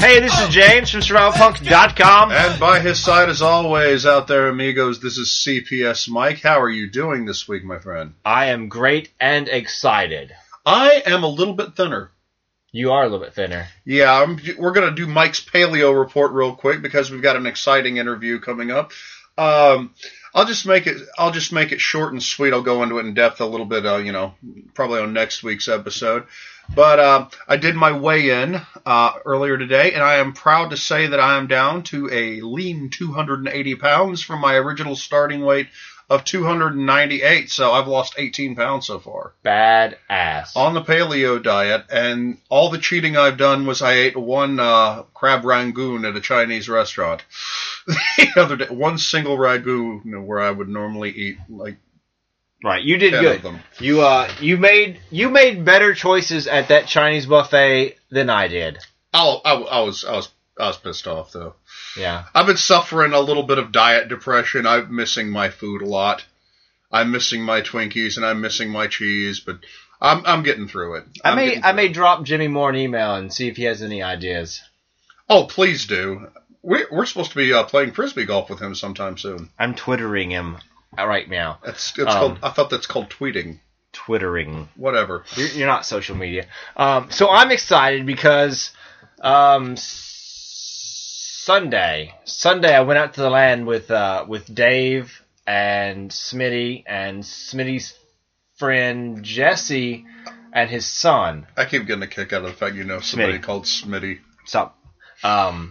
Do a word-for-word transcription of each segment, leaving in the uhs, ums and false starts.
Hey, this is James from survival punk dot com. And by his side, as always, out there, amigos, this is C P S Mike. How are you doing this week, my friend? I am great and excited. I am a little bit thinner. You are a little bit thinner. Yeah, I'm, we're going to do Mike's paleo report real quick because we've got an exciting interview coming up. Um, I'll just make it. I'll just make it short and sweet. I'll go into it in depth a little bit. Uh, you know, probably on next week's episode. But uh, I did my weigh-in uh, earlier today, and I am proud to say that I am down to a lean two hundred eighty pounds from my original starting weight of two hundred ninety-eight. So I've lost eighteen pounds so far. Badass. On the paleo diet, and all the cheating I've done was I ate one uh, crab rangoon at a Chinese restaurant. The other day, one single ragu, you know, where I would normally eat like. Right, you did good. You uh, you made you made better choices at that Chinese buffet than I did. Oh, I, I was I was I was pissed off though. Yeah, I've been suffering a little bit of diet depression. I'm missing my food a lot. I'm missing my Twinkies and I'm missing my cheese, but I'm I'm getting through it. I I'm may I may it. drop Jimmy Moore an email and see if he has any ideas. Oh, please do. We we're supposed to be uh, playing frisbee golf with him sometime soon. I'm twittering him. Right now. It's, it's um, called, I thought that's called tweeting. Twittering. Whatever. You're, you're not social media. Um, so I'm excited because um, Sunday, Sunday I went out to the land with uh, with Dave and Smitty and Smitty's friend Jesse and his son. I keep getting a kick out of the fact you know somebody Smitty. called Smitty. Stop. Um,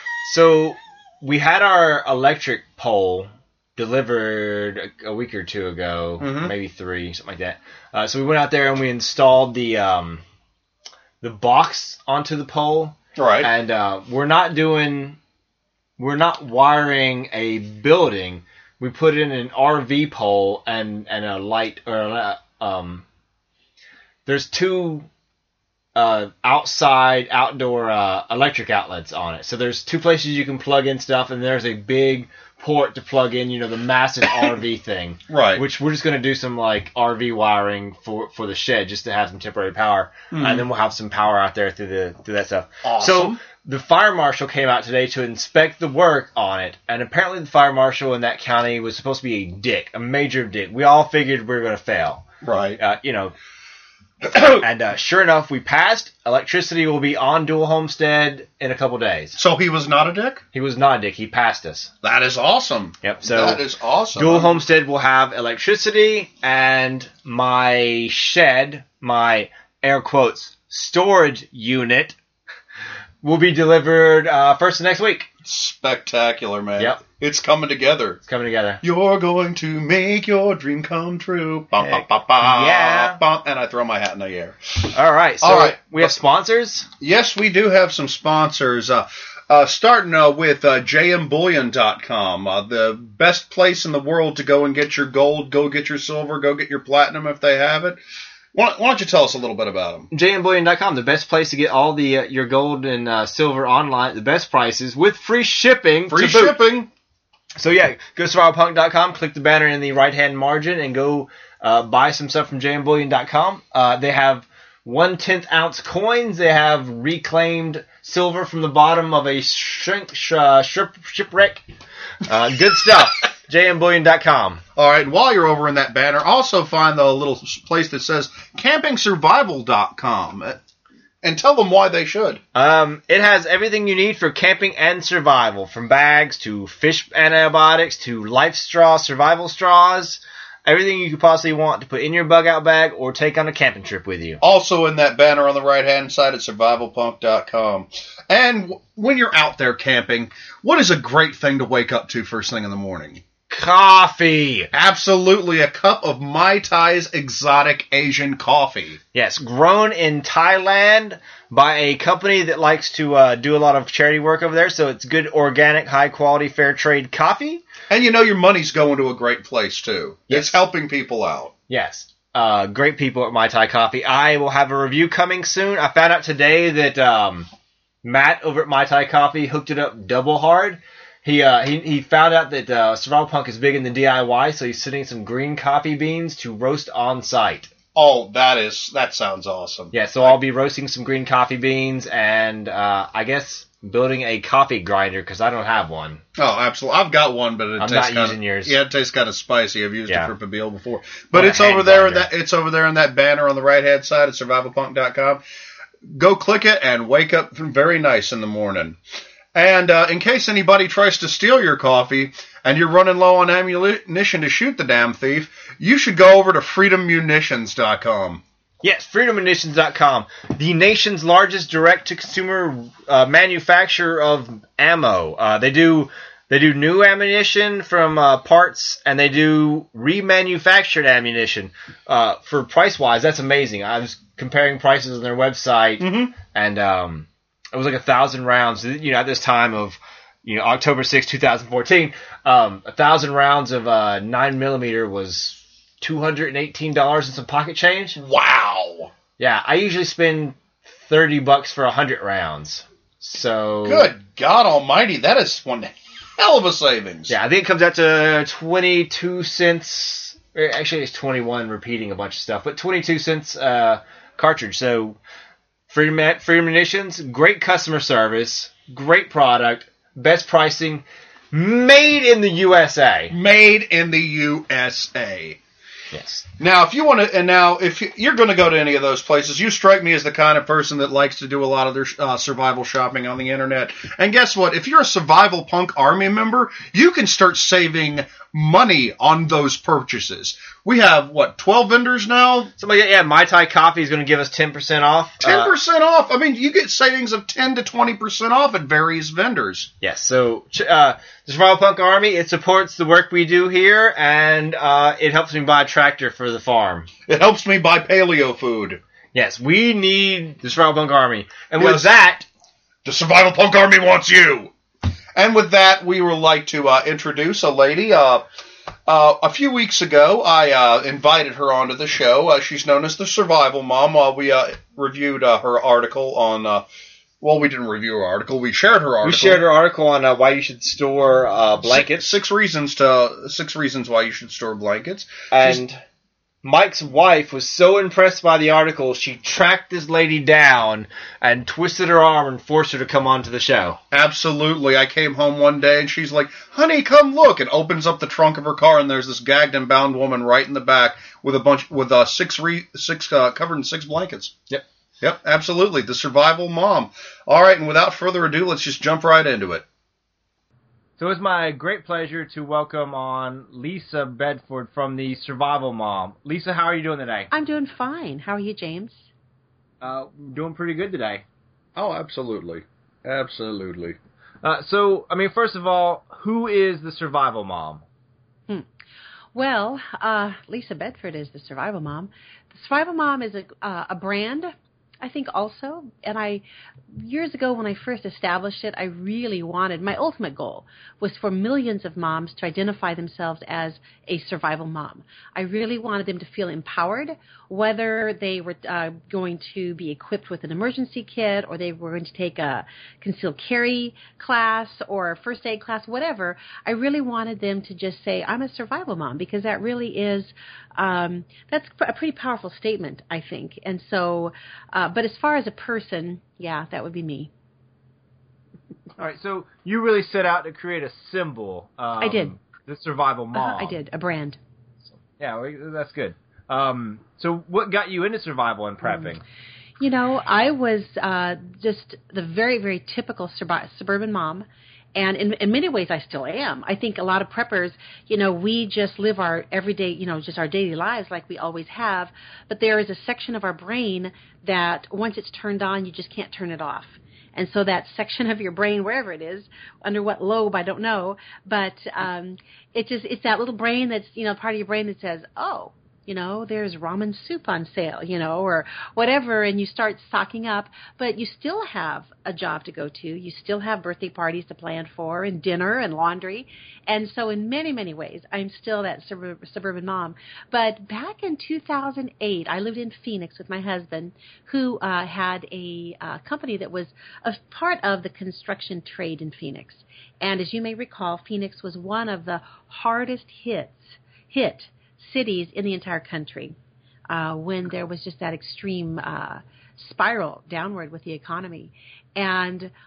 so we had our electric pole delivered a, a week or two ago, mm-hmm. maybe three, something like that. Uh, so we went out there and we installed the um, the box onto the pole. Right. And uh, we're not doing, we're not wiring a building. We put in an R V pole and, and a light, or a, um, there's two uh, outside, outdoor uh, electric outlets on it. So there's two places you can plug in stuff, and there's a big port to plug in, you know, the massive R V thing. Right. Which we're just going to do some, like, R V wiring for, for the shed just to have some temporary power. Mm. And then we'll have some power out there through the through that stuff. Awesome. So the fire marshal came out today to inspect the work on it. And apparently the fire marshal in that county was supposed to be a dick, a major dick. We all figured we were going to fail. Right. Uh, you know. And uh, sure enough, we passed. Electricity will be on Dual Homestead in a couple days. So he was not a dick? He was not a dick. He passed us. That is awesome. Yep. So that is awesome. Dual Homestead will have electricity, and my shed, my air quotes storage unit, will be delivered uh, first of next week. Spectacular, man. Yep. It's coming together. It's coming together. You're going to make your dream come true. Bum, Heck, bum, bum, bum, yeah. bum, and I throw my hat in the air. All right. So All right. we have sponsors? Yes, we do have some sponsors. Uh, uh, starting uh, with uh, j m bullion dot com, uh, the best place in the world to go and get your gold, go get your silver, go get your platinum if they have it. Why, why don't you tell us a little bit about them? j m bullion dot com, the best place to get all the uh, your gold and uh, silver online, the best prices with free shipping. Free to boot. shipping. So yeah, go to survival punk dot com, click the banner in the right-hand margin, and go uh, buy some stuff from j m bullion dot com. Uh, they have one-tenth ounce coins. They have reclaimed silver from the bottom of a shrink, sh- uh, ship, shipwreck. Uh, good stuff. j m bullion dot com. All right, and while you're over in that banner, also find the little place that says camping survival dot com. And tell them why they should. Um, it has everything you need for camping and survival, from bags to fish antibiotics to life straws, survival straws, everything you could possibly want to put in your bug out bag or take on a camping trip with you. Also in that banner on the right-hand side at survival punk dot com. And w- when you're out there camping, what is a great thing to wake up to first thing in the morning? Coffee. Absolutely, a cup of Mai Tai's exotic Asian coffee. Yes, grown in Thailand by a company that likes to uh, do a lot of charity work over there, so it's good, organic, high-quality, fair trade coffee. And you know your money's going to a great place, too. Yes. It's helping people out. Yes. Uh, great people at Mai Tai Coffee. I will have a review coming soon. I found out today that um, Matt over at Mai Tai Coffee hooked it up double hard. He uh, he he found out that uh, Survival Punk is big in the D I Y, so he's sending some green coffee beans to roast on site. Oh, that is that sounds awesome. Yeah, so I'll be roasting some green coffee beans, and uh, I guess building a coffee grinder because I don't have one. Oh, absolutely. I've got one, but it I'm tastes not kinda, using yours. Yeah, it tastes kind of spicy. I've used Yeah. it for Pabille before. But Or a it's over hand there in grinder. that it's over there in that banner on the right hand side at survival punk dot com. Go click it and wake up very nice in the morning. And uh, in case anybody tries to steal your coffee and you're running low on ammunition to shoot the damn thief, you should go over to freedom munitions dot com. Yes, freedom munitions dot com, the nation's largest direct-to-consumer uh, manufacturer of ammo. Uh, they do they do new ammunition from uh, parts, and they do remanufactured ammunition. Uh, for price-wise, that's amazing. I was comparing prices on their website, Mm-hmm. and um, it was like a thousand rounds. You know, at this time of you know October sixth, twenty fourteen, um, a thousand rounds of uh, nine millimeter was two hundred eighteen dollars and some pocket change. Wow. Yeah, I usually spend thirty bucks for one hundred rounds. So Good God almighty, that is one hell of a savings. Yeah, I think it comes out to twenty-two cents. or Actually, it's twenty-one repeating a bunch of stuff, but twenty-two cents uh, cartridge. So Freedom, Freedom Munitions, great customer service, great product, best pricing, made in the U S A. Made in the U S A. Yes. Now, if you want to, and now if you're going to go to any of those places, you strike me as the kind of person that likes to do a lot of their uh, survival shopping on the internet. And guess what? If you're a Survival Punk Army member, you can start saving money on those purchases. We have, what, twelve vendors now? Somebody, yeah, Mai Tai Coffee is going to give us ten percent off. ten percent uh, off. I mean, you get savings of ten to twenty percent off at various vendors. Yes, so uh, the Survival Punk Army, it supports the work we do here, and uh, it helps me buy a tractor for the farm. It helps me buy paleo food. Yes, we need the Survival Punk Army. And Yes. with that, The Survival Punk Army wants you. And with that, we would like to uh, introduce a lady. Uh, uh, a few weeks ago, I uh, invited her onto the show. Uh, she's known as the Survival Mom. While we uh, reviewed uh, her article on, uh, well, we didn't review her article. We shared her article. we shared her article on uh, why you should store uh, blankets. Six, six reasons to six reasons why you should store blankets. And Mike's wife was so impressed by the article, she tracked this lady down and twisted her arm and forced her to come onto the show. Absolutely. I came home one day and she's like, honey, come look, and opens up the trunk of her car and there's this gagged and bound woman right in the back with a bunch, with uh, six, re, six uh, covered in six blankets. Yep. Yep, absolutely. The Survival Mom. All right, and without further ado, let's just jump right into it. So it's my great pleasure to welcome on Lisa Bedford from the Survival Mom. Lisa, how are you doing today? I'm doing fine. How are you, James? Uh, doing pretty good today. Oh, absolutely. Absolutely. Uh, so, I mean, first of all, who is the Survival Mom? Hmm. Well, uh, Lisa Bedford is the Survival Mom. The Survival Mom is a, uh, a brand, I think, also. And I, years ago when I first established it, I really wanted, my ultimate goal was for millions of moms to identify themselves as a survival mom. I really wanted them to feel empowered, whether they were uh, going to be equipped with an emergency kit or they were going to take a concealed carry class or a first aid class, whatever. I really wanted them to just say, I'm a survival mom, because that really is, um, that's a pretty powerful statement, I think. And so, uh, but as far as a person, yeah, that would be me. All right, so you really set out to create a symbol. Um, I did. The Survival Mom. Uh, I did, a brand. Yeah, well, that's good. Um, so what got you into survival and prepping? You know, I was uh, just the very, very typical surbi- suburban mom. And in, in many ways, I still am. I think a lot of preppers, you know, we just live our everyday, you know, just our daily lives like we always have. But there is a section of our brain that once it's turned on, you just can't turn it off. And so that section of your brain, wherever it is, under what lobe, I don't know, but um, it just it's that little brain that's, you know, part of your brain that says, oh, you know, there's ramen soup on sale, you know, or whatever, and you start stocking up, but you still have a job to go to. You still have birthday parties to plan for and dinner and laundry. And so in many, many ways, I'm still that sub- suburban mom. But back in two thousand eight, I lived in Phoenix with my husband, who uh, had a uh, company that was a part of the construction trade in Phoenix. And as you may recall, Phoenix was one of the hardest hits, hit cities in the entire country uh, when there was just that extreme uh, spiral downward with the economy. And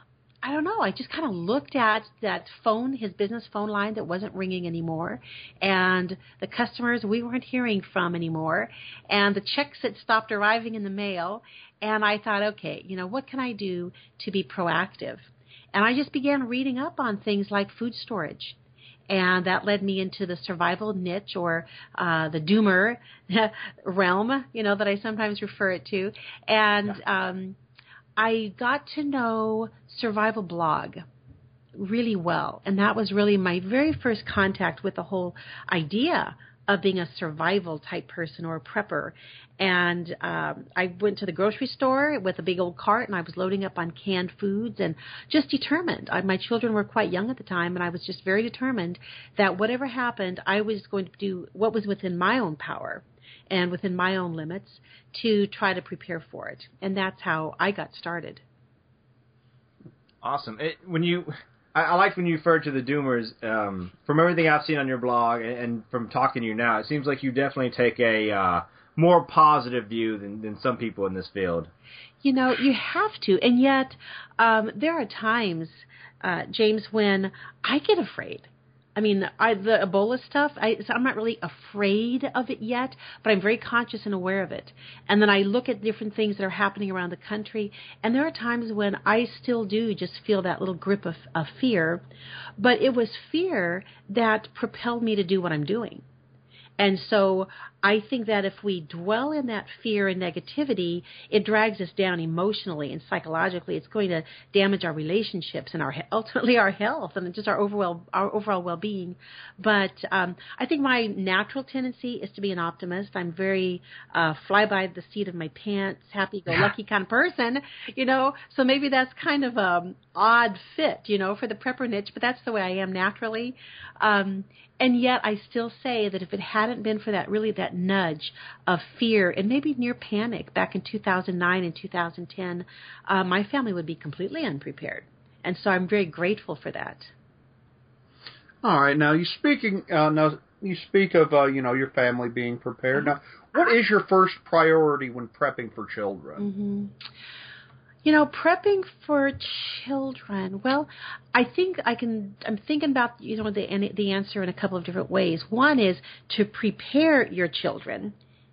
I don't know, I just kind of looked at that phone, his business phone line that wasn't ringing anymore, and the customers we weren't hearing from anymore, and the checks that stopped arriving in the mail, and I thought, okay, you know, what can I do to be proactive? And I just began reading up on things like food storage. And that led me into the survival niche, or uh, the doomer realm, you know, that I sometimes refer it to. And yeah. um, I got to know Survival Blog really well. And that was really my very first contact with the whole idea of being a survival type person or a prepper. And um, I went to the grocery store with a big old cart, and I was loading up on canned foods and just determined. I, my children were quite young at the time, and I was just very determined that whatever happened, I was going to do what was within my own power and within my own limits to try to prepare for it. And that's how I got started. Awesome. It, when you... I, I liked when you referred to the doomers. Um, from everything I've seen on your blog and, and from talking to you now, it seems like you definitely take a uh, more positive view than, than some people in this field. You know, you have to. And yet, um, there are times, uh, James, when I get afraid. I mean, I, the Ebola stuff, I, so I'm not really afraid of it yet, but I'm very conscious and aware of it. And then I look at different things that are happening around the country, and there are times when I still do just feel that little grip of, of fear, but it was fear that propelled me to do what I'm doing. And so I think that if we dwell in that fear and negativity, it drags us down emotionally and psychologically. It's going to damage our relationships and our ultimately our health and just our overall our overall well-being. But um, I think my natural tendency is to be an optimist. I'm very uh, fly by the seat of my pants, happy-go-lucky kind of person, you know. So maybe that's kind of an odd fit, you know, for the prepper niche. But that's the way I am naturally. Um, And yet I still say that if it hadn't been for that, really that nudge of fear and maybe near panic back in two thousand nine and two thousand ten, uh, my family would be completely unprepared. And so I'm very grateful for that. All right. Now, you speaking uh, now you speak of uh, you know your family being prepared. Now, what is your first priority when prepping for children? Mm-hmm. You know, prepping for children. Well, I think I can. I'm thinking about you know the the answer in a couple of different ways. One is to prepare your children,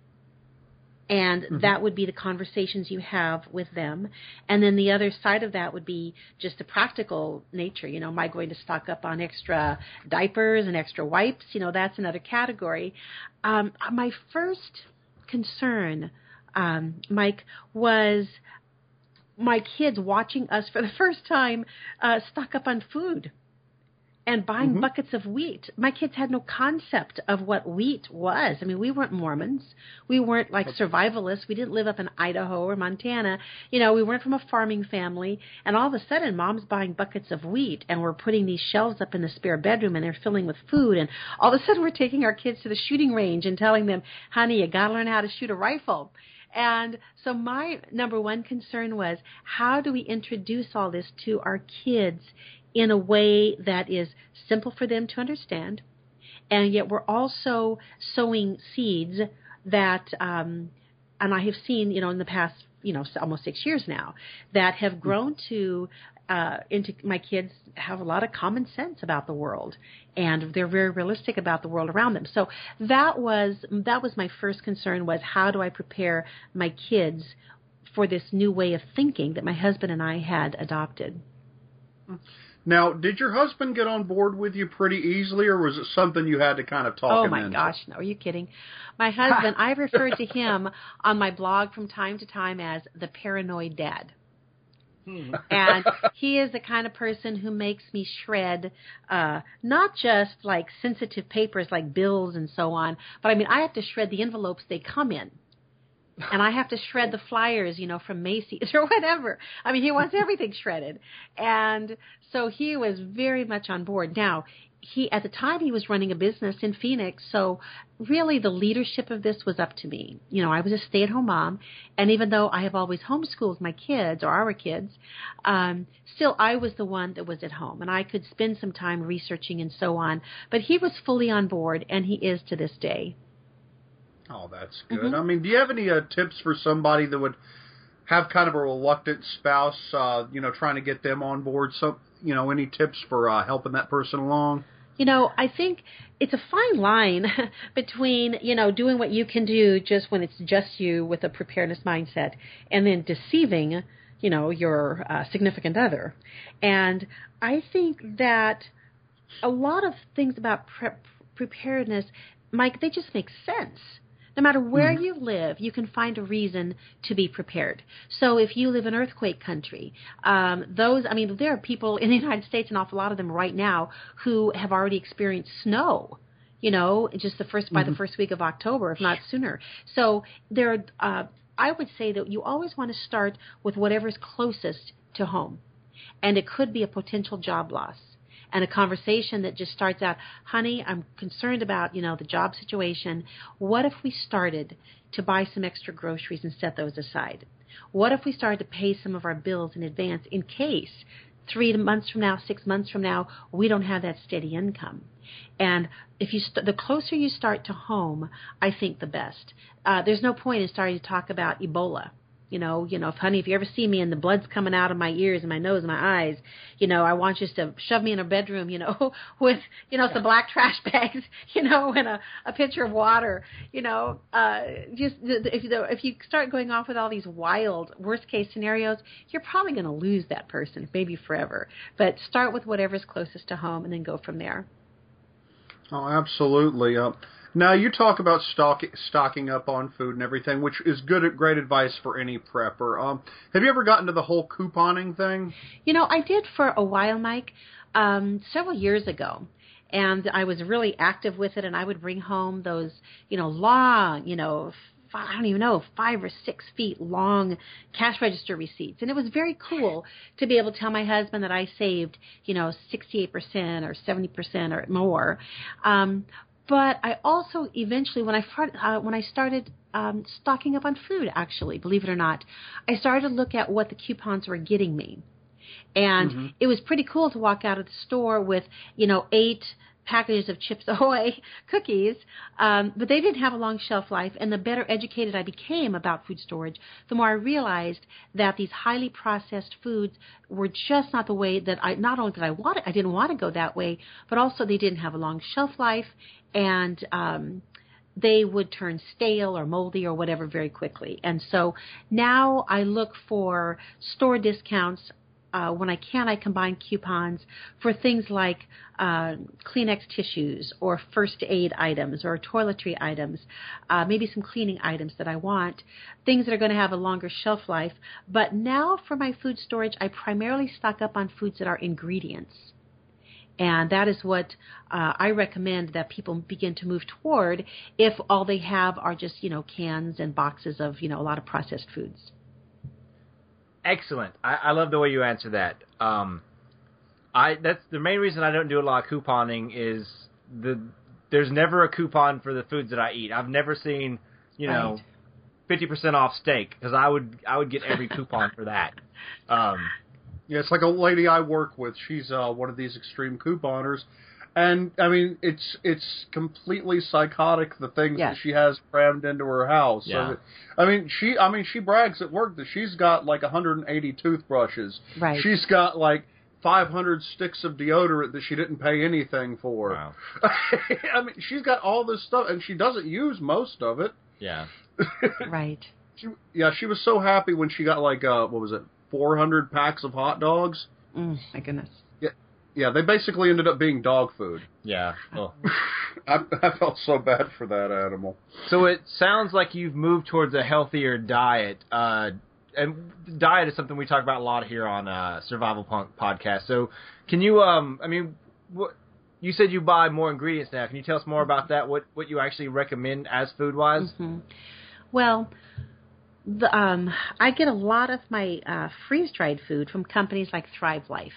and mm-hmm. that would be the conversations you have with them. And then the other side of that would be just the practical nature. You know, am I going to stock up on extra diapers and extra wipes? You know, that's another category. Um, my first concern, um, Mike, was my kids watching us for the first time uh, stock up on food and buying mm-hmm. buckets of wheat. My kids had no concept of what wheat was. I mean, we weren't Mormons. We weren't like survivalists. We didn't live up in Idaho or Montana. You know, we weren't from a farming family. And all of a sudden, Mom's buying buckets of wheat, and we're putting these shelves up in the spare bedroom, and they're filling with food. And all of a sudden, we're taking our kids to the shooting range and telling them, honey, you got to learn how to shoot a rifle. And so my number one concern was, how do we introduce all this to our kids in a way that is simple for them to understand, and yet we're also sowing seeds that, um, and I have seen, you know, in the past, you know, almost six years now, that have grown to uh, into my kids have a lot of common sense about the world, and they're very realistic about the world around them. So that was that was my first concern, was how do I prepare my kids for this new way of thinking that my husband and I had adopted. Now, did your husband get on board with you pretty easily, or was it something you had to kind of talk oh, him my into? gosh, no, are you kidding? My husband, I refer to him on my blog from time to time as the paranoid dad. And he is the kind of person who makes me shred uh, not just like sensitive papers like bills and so on, but I mean, I have to shred the envelopes they come in. And I have to shred the flyers, you know, from Macy's or whatever. I mean, he wants everything shredded. And so he was very much on board. Now, he at the time he was running a business in Phoenix, so really the leadership of this was up to me. You know, I was a stay-at-home mom, and even though I have always homeschooled my kids or our kids, um, still I was the one that was at home, and I could spend some time researching and so on. But he was fully on board, and he is to this day. Oh, that's good. Mm-hmm. I mean, do you have any uh, tips for somebody that would have kind of a reluctant spouse, uh, you know, trying to get them on board? So, you know, any tips for uh, helping that person along? You know, I think it's a fine line between, you know, doing what you can do just when it's just you with a preparedness mindset and then deceiving, you know, your uh, significant other. And I think that a lot of things about prep preparedness, Mike, they just make sense. No matter where mm-hmm. you live, you can find a reason to be prepared. So if you live in earthquake country, um, those, I mean, there are people in the United States, an awful lot of them right now, who have already experienced snow, you know, just the first, mm-hmm. by the first week of October, if not sooner. So there, uh, I would say that you always want to start with whatever's closest to home. And it could be a potential job loss. And a conversation that just starts out, honey, I'm concerned about, you know, the job situation. What if we started to buy some extra groceries and set those aside? What if we started to pay some of our bills in advance in case three months from now, six months from now, we don't have that steady income? And if you st- the closer you start to home, I think the best. Uh, there's no point in starting to talk about Ebola. You know, you know, if, honey, if you ever see me and the blood's coming out of my ears and my nose and my eyes, you know, I want you to shove me in a bedroom, you know, with, you know, some black trash bags, you know, and a, a pitcher of water, you know. Uh, just if, if you start going off with all these wild worst case scenarios, you're probably going to lose that person, maybe forever. But start with whatever's closest to home and then go from there. Oh, absolutely. Uh, now, you talk about stock, stocking up on food and everything, which is good, great advice for any prepper. Um, have you ever gotten to the whole couponing thing? You know, I did for a while, Mike, um, several years ago. And I was really active with it, and I would bring home those, you know, long, you know, I don't even know, five or six feet long cash register receipts. And it was very cool to be able to tell my husband that I saved, you know, sixty-eight percent or seventy percent or more. Um, but I also eventually, when I, uh, when I started um, stocking up on food, actually, believe it or not, I started to look at what the coupons were getting me. And mm-hmm. it was pretty cool to walk out of the store with, you know, eight packages of Chips Ahoy cookies, um, but they didn't have a long shelf life. And the better educated I became about food storage, the more I realized that these highly processed foods were just not the way that I, not only did I want it, I didn't want to go that way, but also they didn't have a long shelf life, and um, they would turn stale or moldy or whatever very quickly. And so now I look for store discounts. Uh, when I can, I combine coupons for things like uh, Kleenex tissues or first aid items or toiletry items, uh, maybe some cleaning items that I want, things that are going to have a longer shelf life. But now for my food storage, I primarily stock up on foods that are ingredients. And that is what uh, I recommend that people begin to move toward if all they have are just, you know, cans and boxes of, you know, a lot of processed foods. Excellent. I, I love the way you answer that. Um, I that's the main reason I don't do a lot of couponing is the there's never a coupon for the foods that I eat. I've never seen, you know, right. fifty percent off steak, because I would I would get every coupon for that. Um, yeah, it's like a lady I work with. She's uh, one of these extreme couponers. And, I mean, it's it's completely psychotic, the things yes. that she has crammed into her house. Yeah. So, I mean, she I mean, she brags at work that she's got, like, one hundred eighty toothbrushes. Right. She's got, like, five hundred sticks of deodorant that she didn't pay anything for. Wow. I mean, she's got all this stuff, and she doesn't use most of it. Yeah. Right. She, yeah, she was so happy when she got, like, uh, what was it, four hundred packs of hot dogs. Mm, my goodness. Yeah, they basically ended up being dog food. Yeah. Oh. I, I felt so bad for that animal. So it sounds like you've moved towards a healthier diet. Uh, and diet is something we talk about a lot here on uh, Survival Punk Podcast. So can you, um, I mean, what, you said you buy more ingredients now. Can you tell us more about that, what, what you actually recommend as food-wise? Mm-hmm. Well, the, um, I get a lot of my uh, freeze-dried food from companies like Thrive Life.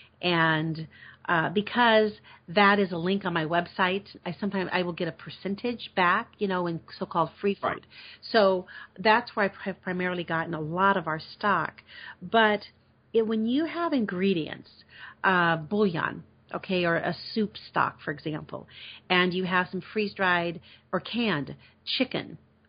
And uh, because that is a link on my website, I sometimes I will get a percentage back, you know, in so-called free food. Right. So that's where I have primarily gotten a lot of our stock. But it, when you have ingredients, uh, bouillon, okay, or a soup stock, for example, and you have some freeze-dried or canned chicken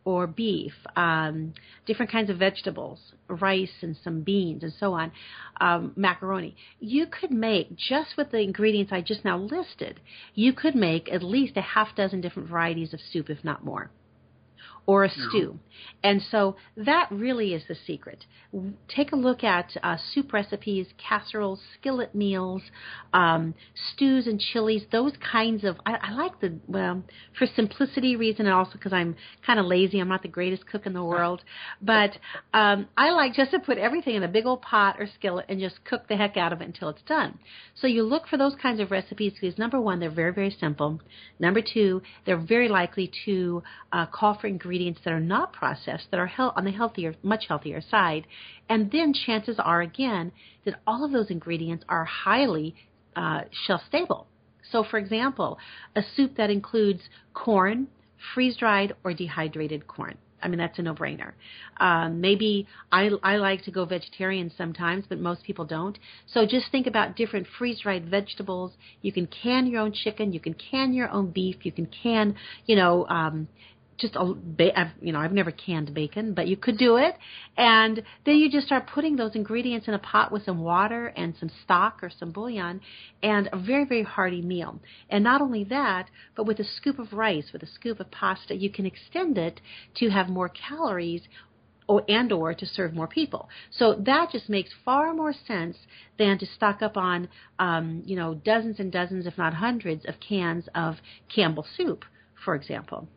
or beef, um, different kinds of vegetables, rice and some beans and so on, um, macaroni. You could make, just with the ingredients I just now listed, you could make at least a half dozen different varieties of soup, if not more, or a stew. And so that really is the secret. Take a look at uh, soup recipes, casseroles, skillet meals, um, stews and chilies, those kinds of, I, I like the, well, for simplicity reason and also because I'm kind of lazy. I'm not the greatest cook in the world. But um, I like just to put everything in a big old pot or skillet and just cook the heck out of it until it's done. So you look for those kinds of recipes because, number one, they're very, very simple. Number two, they're very likely to uh, call for ingredients that are not processed, that are hel- on the healthier, much healthier side. And then chances are, again, that all of those ingredients are highly uh, shelf stable. So, for example, a soup that includes corn, freeze-dried or dehydrated corn. I mean, that's a no-brainer. Um, maybe I, I like to go vegetarian sometimes, but most people don't. So just think about different freeze-dried vegetables. You can can your own chicken. You can can your own beef. You can can, you know, um, just a, ba- you know, I've never canned bacon, but you could do it. And then you just start putting those ingredients in a pot with some water and some stock or some bouillon, and a very, very hearty meal. And not only that, but with a scoop of rice, with a scoop of pasta, you can extend it to have more calories or and or to serve more people. So that just makes far more sense than to stock up on, um, you know, dozens and dozens, if not hundreds, of cans of Campbell soup, for example.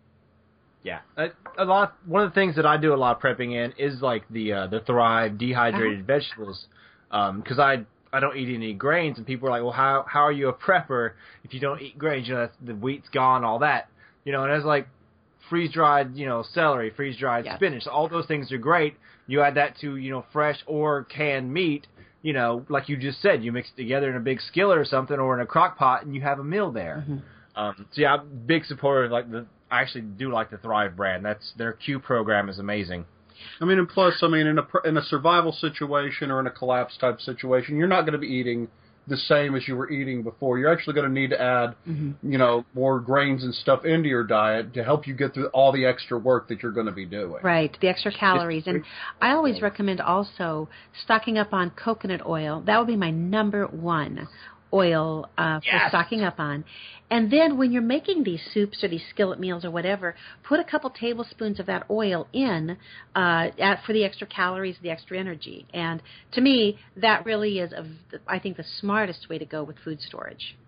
Yeah, a, a lot. One of the things that I do a lot of prepping in is like the uh, the Thrive dehydrated uh-huh. vegetables, because um, I I don't eat any grains, and people are like, well, how how are you a prepper if you don't eat grains? You know, that's, the wheat's gone, all that. You know, and it's like freeze dried, you know, celery, freeze dried yes. spinach. All those things are great. You add that to you know fresh or canned meat. You know, like you just said, you mix it together in a big skillet or something, or in a crock pot, and you have a meal there. Mm-hmm. Um, so yeah, I'm a big supporter of like the. I actually do like the Thrive brand. That's their Q program is amazing. I mean, and plus, I mean, in a in a survival situation or in a collapse type situation, you're not going to be eating the same as you were eating before. You're actually going to need to add, mm-hmm. you know, more grains and stuff into your diet to help you get through all the extra work that you're going to be doing. Right, the extra calories. And I always recommend also stocking up on coconut oil. That would be my number one oil uh, yes. for stocking up on. And then when you're making these soups or these skillet meals or whatever, put a couple tablespoons of that oil in uh, at, for the extra calories, the extra energy. And to me, that really is, a, I think, the smartest way to go with food storage.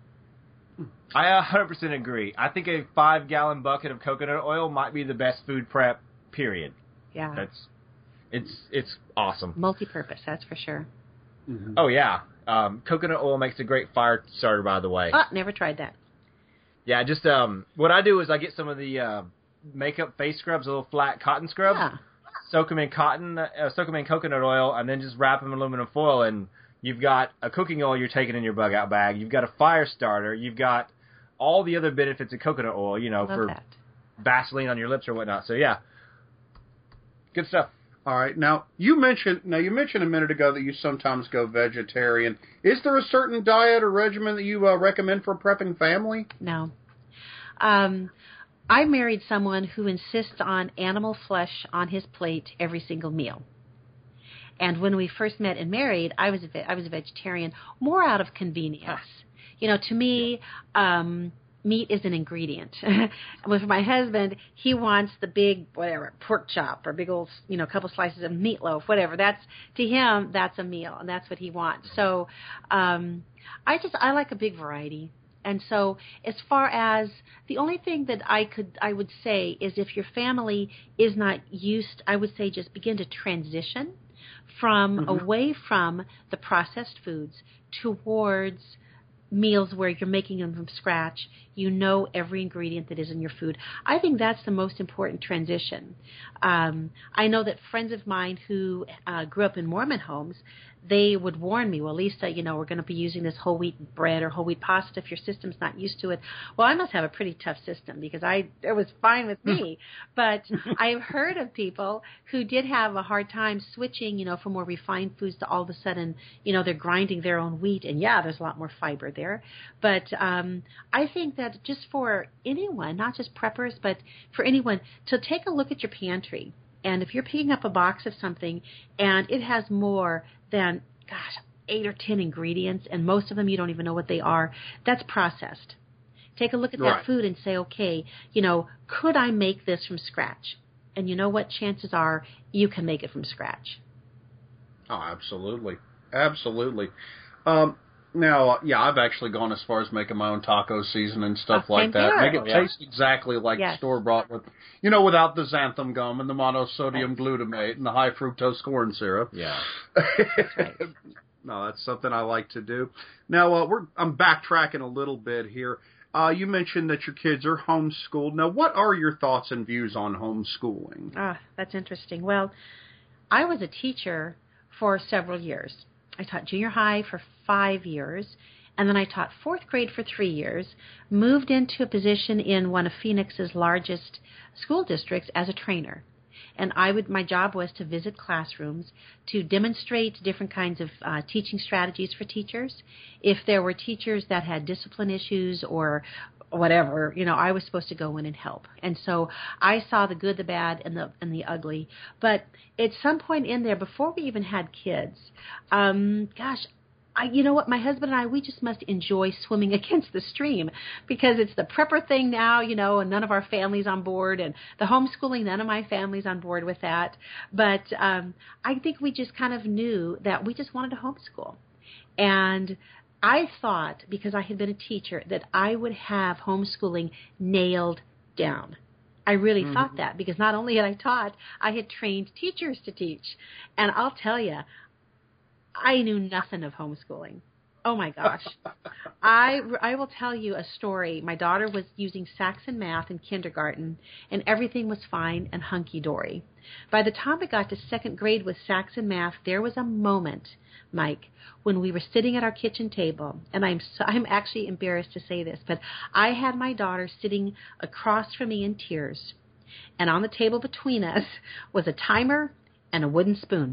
I one hundred percent agree. I think a five-gallon bucket of coconut oil might be the best food prep, period. Yeah. That's it's it's awesome. Multi-purpose, that's for sure. Mm-hmm. Oh, yeah. Um, coconut oil makes a great fire starter, by the way. Oh, never tried that. Yeah, just um, what I do is I get some of the uh, makeup face scrubs, a little flat cotton scrubs, yeah. soak them in cotton, uh, soak them in coconut oil, and then just wrap them in aluminum foil, and you've got a cooking oil you're taking in your bug-out bag. You've got a fire starter. You've got all the other benefits of coconut oil, you know, Love for that. Vaseline on your lips or whatnot. So yeah, good stuff. All right. Now you mentioned now you mentioned a minute ago that you sometimes go vegetarian. Is there a certain diet or regimen that you uh, recommend for a prepping family? No. Um, I married someone who insists on animal flesh on his plate every single meal. And when we first met and married, I was a ve- I was a vegetarian more out of convenience. You know, to me, um, meat is an ingredient. With my husband, he wants the big, whatever, pork chop or big old, you know, couple slices of meatloaf, whatever. That's, to him, that's a meal, and that's what he wants. So um, I just, I like a big variety. And so as far as the only thing that I could, I would say is if your family is not used, I would say just begin to transition from mm-hmm. away from the processed foods towards meals where you're making them from scratch. You know every ingredient that is in your food. I think that's the most important transition. Um, I know that friends of mine who uh, grew up in Mormon homes, they would warn me, well, Lisa, you know, we're going to be using this whole wheat bread or whole wheat pasta if your system's not used to it. Well, I must have a pretty tough system because I it was fine with me. But I've heard of people who did have a hard time switching, you know, from more refined foods to all of a sudden, you know, they're grinding their own wheat. And, yeah, there's a lot more fiber there. But um, I think that just for anyone, not just preppers, but for anyone, to take a look at your pantry. And if you're picking up a box of something and it has more than, gosh, eight or ten ingredients, and most of them you don't even know what they are, that's processed. Take a look at that Right. food and say, okay, you know, could I make this from scratch? And you know what? Chances are you can make it from scratch. Oh, absolutely. Absolutely. Um, now, uh, yeah, I've actually gone as far as making my own taco season and stuff Oh, like same that. here. Make it Yeah. taste exactly like Yes. store-bought, with, you know, without the xanthan gum and the monosodium glutamate and the high fructose corn syrup. Yeah. right. No, that's something I like to do. Now, uh, we're I'm backtracking a little bit here. Uh, you mentioned that your kids are homeschooled. Now, what are your thoughts and views on homeschooling? Ah, that's interesting. Well, I was a teacher for several years. I taught junior high for five years, and then I taught fourth grade for three years, moved into a position in one of Phoenix's largest school districts as a trainer. And I would, my job was to visit classrooms to demonstrate different kinds of uh, teaching strategies for teachers. If there were teachers that had discipline issues or whatever, you know, I was supposed to go in and help. And so I saw the good, the bad, and the and the ugly. But at some point in there, before we even had kids, um, gosh, I, you know what, my husband and I, we just must enjoy swimming against the stream because it's the prepper thing now, you know, and none of our family's on board, and the homeschooling, none of my family's on board with that. But um, I think we just kind of knew that we just wanted to homeschool. And I thought, because I had been a teacher, that I would have homeschooling nailed down. I really mm-hmm. thought that because not only had I taught, I had trained teachers to teach. And I'll tell you, I knew nothing of homeschooling. Oh, my gosh. I, I will tell you a story. My daughter was using Saxon Math in kindergarten, and everything was fine and hunky-dory. By the time I got to second grade with Saxon Math, there was a moment, Mike, when we were sitting at our kitchen table, and I'm so, I'm actually embarrassed to say this, but I had my daughter sitting across from me in tears, and on the table between us was a timer and a wooden spoon.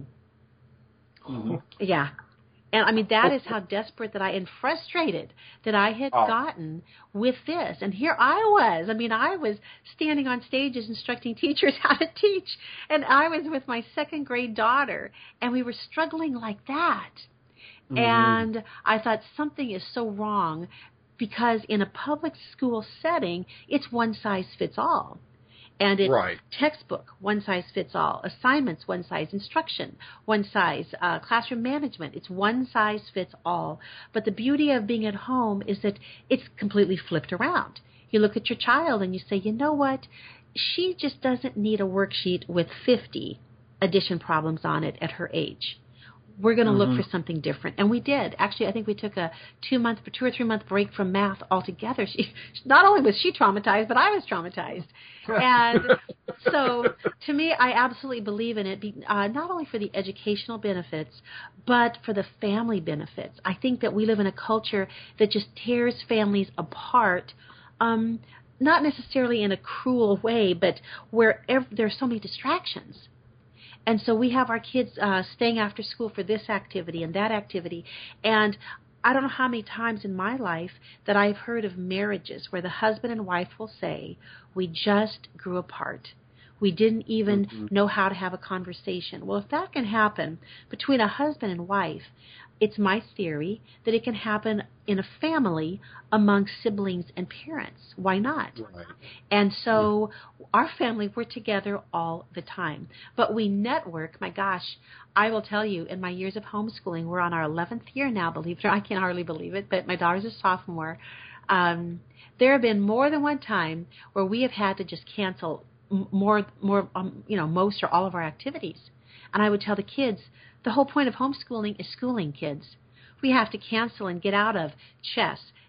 Mm-hmm. Yeah. And I mean, that is how desperate that I, and frustrated that I had oh. gotten with this. And here I was. I mean, I was standing on stages instructing teachers how to teach. And I was with my second grade daughter, and we were struggling like that. Mm-hmm. And I thought something is so wrong because in a public school setting, it's one size fits all. And it's right. textbook, one size fits all. Assignments, one size. Instruction, one size. Uh, classroom management, it's one size fits all. But the beauty of being at home is that it's completely flipped around. You look at your child and you say, you know what? She just doesn't need a worksheet with fifty addition problems on it at her age. We're going to mm-hmm. look for something different. And we did. Actually, I think we took a two-month, two or three-month break from math altogether. She, not only was she traumatized, but I was traumatized. And so, to me, I absolutely believe in it, uh, not only for the educational benefits, but for the family benefits. I think that we live in a culture that just tears families apart, um, not necessarily in a cruel way, but where ev- there are so many distractions. And so we have our kids uh, staying after school for this activity and that activity. And I don't know how many times in my life that I've heard of marriages where the husband and wife will say, we just grew apart. We didn't even mm-hmm. know how to have a conversation. Well, if that can happen between a husband and wife, it's my theory that it can happen in a family among siblings and parents. Why not? Right. And so our family, we're together all the time. But we network. My gosh, I will tell you, in my years of homeschooling, we're on our eleventh year now, believe it or not. I can hardly believe it, but my daughter's a sophomore. Um, there have been more than one time where we have had to just cancel more, more, um, you know, most or all of our activities. And I would tell the kids, the whole point of homeschooling is schooling kids. We have to cancel and get out of chess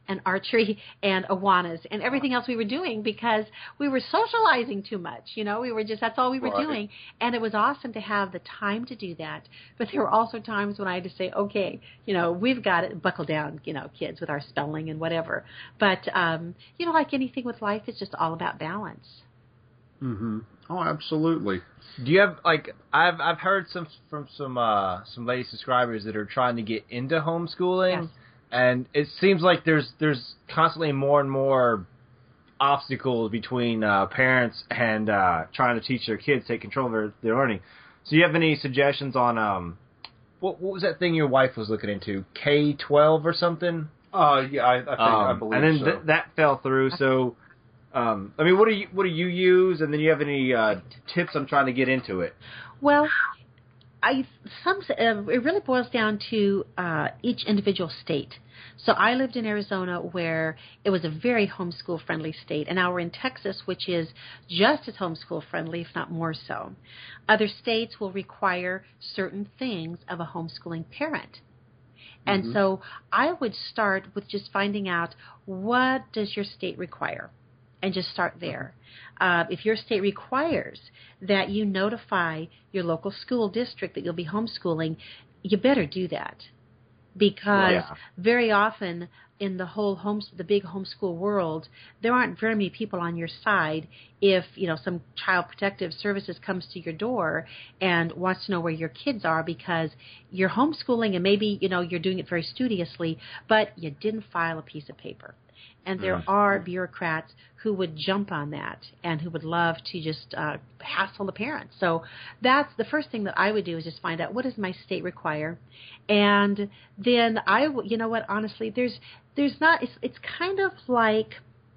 and archery and Awanas and everything else we were doing because we were socializing too much. You know, we were just, that's all we were Right. doing. And it was awesome to have the time to do that. But there were also times when I had to say, okay, you know, we've got it, buckle down, you know, kids, with our spelling and whatever. But, um, you know, like anything with life, it's just all about balance. Mm-hmm. Oh, absolutely. Do you have like I've I've heard some from some uh, some lady subscribers that are trying to get into homeschooling, Yes. and it seems like there's there's constantly more and more obstacles between uh, parents and uh, trying to teach their kids, take control of their, their learning. So, you have any suggestions on um what what was that thing your wife was looking into, K twelve or something? Uh, yeah, I, I think I Um, believe and then so. th- that fell through. So, um, I mean, what do you what do you use? And then you have any uh, tips on trying to get into it? Well, I some uh, it really boils down to uh, each individual state. So I lived in Arizona, where it was a very homeschool friendly state, and now we're in Texas, which is just as homeschool friendly, if not more so. Other states will require certain things of a homeschooling parent. And Mhm. so I would start with just finding out, what does your state require? And just start there. Uh, if your state requires that you notify your local school district that you'll be homeschooling, you better do that. Because Yeah. very often in the whole home, the big homeschool world, there aren't very many people on your side. If, you know, some child protective services comes to your door and wants to know where your kids are because you're homeschooling and maybe, you know, you're doing it very studiously, but you didn't file a piece of paper. And there Mm. are bureaucrats who would jump on that and who would love to just uh, hassle the parents. So that's the first thing that I would do, is just find out, what does my state require? And then I, w- you know what, honestly, there's there's not, it's, it's kind of like